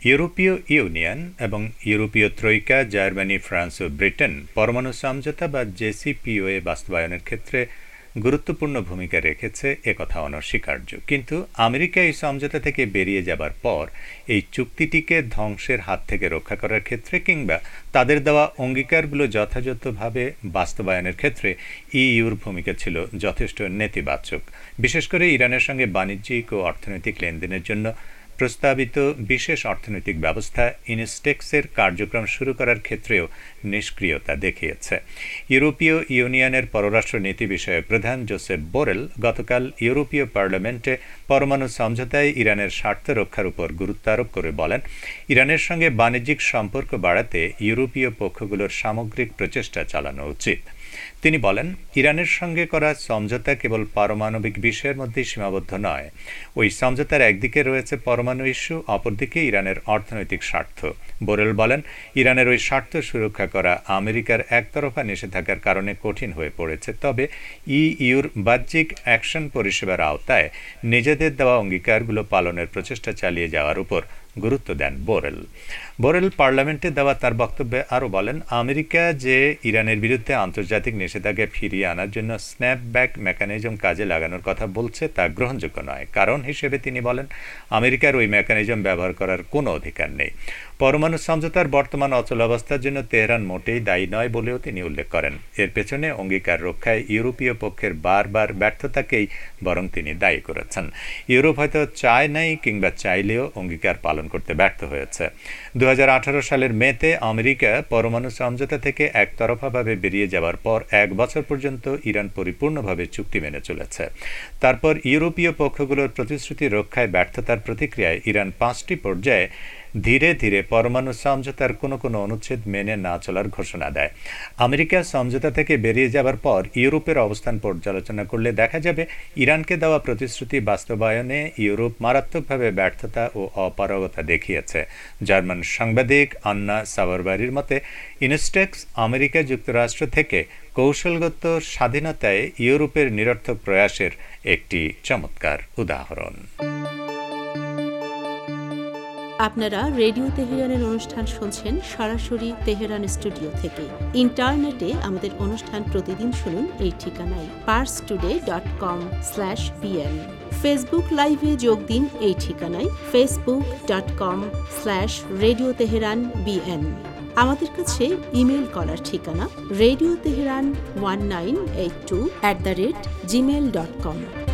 ইউরোপীয় ইউনিয়ন এবং ইউরোপীয় ত্রয়িকা জার্মানি, ফ্রান্স ও ব্রিটেন পরমাণু সমঝোতা বা জেসিপিওএ বাস্তবায়নের ক্ষেত্রে গুরুত্বপূর্ণ ভূমিকা রেখেছে একথা অনস্বীকার্য। কিন্তু আমেরিকা এই সমঝোতা থেকে বেরিয়ে যাবার পর এই চুক্তিটিকে ধ্বংসের হাত থেকে রক্ষা করার ক্ষেত্রে কিংবা তাদের দেওয়া অঙ্গীকারগুলো যথাযথভাবে বাস্তবায়নের ক্ষেত্রে ইইউর ভূমিকা ছিল যথেষ্ট নেতিবাচক। বিশেষ করে ইরানের সঙ্গে বাণিজ্যিক ও অর্থনৈতিক লেনদেনের জন্য প্রস্তাবিত বিশেষ অর্থনৈতিক ব্যবস্থা ইনস্টেক্সের কার্যক্রম শুরু করার ক্ষেত্রেও নিষ্ক্রিয়তা দেখিয়েছে। ইউরোপীয় ইউনিয়নের পররাষ্ট্র নীতি বিষয়ক প্রধান জোসেফ বোরেল গতকাল ইউরোপীয় পার্লামেন্টে পরমাণু সমঝোতায় ইরানের স্বার্থ রক্ষার উপর গুরুত্ব আরোপ করে বলেন, ইরানের সঙ্গে বাণিজ্যিক সম্পর্ক বাড়াতে ইউরোপীয় পক্ষগুলোর সামগ্রিক প্রচেষ্টা চালানো উচিত। তিনি বলেন, ইরানের সঙ্গে করা সমঝোতা কেবল পারমাণবিক বিষয়ের মধ্যেই সীমাবদ্ধ নয়। ওই সমঝোতার একদিকে রয়েছে পরমাণু ইস্যু, অপরদিকে ইরানের অর্থনৈতিক স্বার্থ। বোরেল বলেন, ইরানের ওই স্বার্থ সুরক্ষা করা আমেরিকার একতরফা নিষেধাজ্ঞার কারণে কঠিন হয়ে পড়েছে। তবে ইইউর বাহ্যিক অ্যাকশন পরিষেবার আওতায় নিজেদের দেওয়া অঙ্গীকারগুলো পালনের প্রচেষ্টা চালিয়ে যাওয়ার উপর গুরুত্ব দেন বোরেল। বোরেল পার্লামেন্টে দেওয়া তার বক্তব্যে আরও বলেন, আমেরিকা যে ইরানের বিরুদ্ধে আন্তর্জাতিক নিষেধাজ্ঞা ফিরিয়ে আনার জন্য স্ন্যাপব্যাক মেকানিজম কাজে লাগানোর কথা বলছে তা গ্রহণযোগ্য নয়। কারণ হিসেবে তিনি বলেন, আমেরিকার ওই মেকানিজম ব্যবহার করার কোনো অধিকার নেই। পরমাণু সমঝোতার বর্তমান অচলাবস্থার জন্য তেহরান মোটেই দায়ী নয় বলেও তিনি উল্লেখ করেন। এর পেছনে অঙ্গীকার রক্ষায় ইউরোপীয় পক্ষের বারবার ব্যর্থতাকেই বরং তিনি দায়ী করেছেন। ইউরোপ হয়তো চায় নাই কিংবা চাইলেও অঙ্গীকার পালন করতে ব্যর্থ হয়েছে। 2018 সালের মেতে আমেরিকা পরমাণু সমঝোতা থেকে একতরফাভাবে বেরিয়ে যাওয়ার পর 1 বছর পর্যন্ত ইরান পরিপূর্ণভাবে চুক্তি মেনে চলেছে। তারপর ইউরোপীয় পক্ষগুলোর প্রতিশ্রুতি রক্ষায় ব্যর্থতার প্রতিক্রিয়ায় ইরান 5টি পর্যায়ে ধীরে ধীরে পরমাণু সমঝোতার কোনো কোনো অনুচ্ছেদ মেনে না চলার ঘোষণা দেয়। আমেরিকা সমঝোতা থেকে বেরিয়ে যাবার পর ইউরোপের অবস্থান পর্যালোচনা করলে দেখা যাবে, ইরানকে দেওয়া প্রতিশ্রুতি বাস্তবায়নে ইউরোপ মারাত্মকভাবে ব্যর্থতা ও অপারগতা দেখিয়েছে। জার্মান সাংবাদিক আন্না সাভারবারির মতে, ইনস্টেক্স আমেরিকা যুক্তরাষ্ট্র থেকে কৌশলগত স্বাধীনতায় ইউরোপের নিরর্থক প্রয়াসের একটি চমৎকার উদাহরণ। আপনারা রেডিও তেহরানের অনুষ্ঠান শুনছেন সরাসরি তেহরান স্টুডিও থেকে। ইন্টারনেটে আমাদের অনুষ্ঠান প্রতিদিন শুনুন এই ঠিকানায় parstoday.com/bn। ফেসবুক লাইভে যোগ দিন এই ঠিকানায় facebook.com/radio tehran bn। আমাদের কাছে ইমেল করার ঠিকানা radioteheran1982@gmail.com।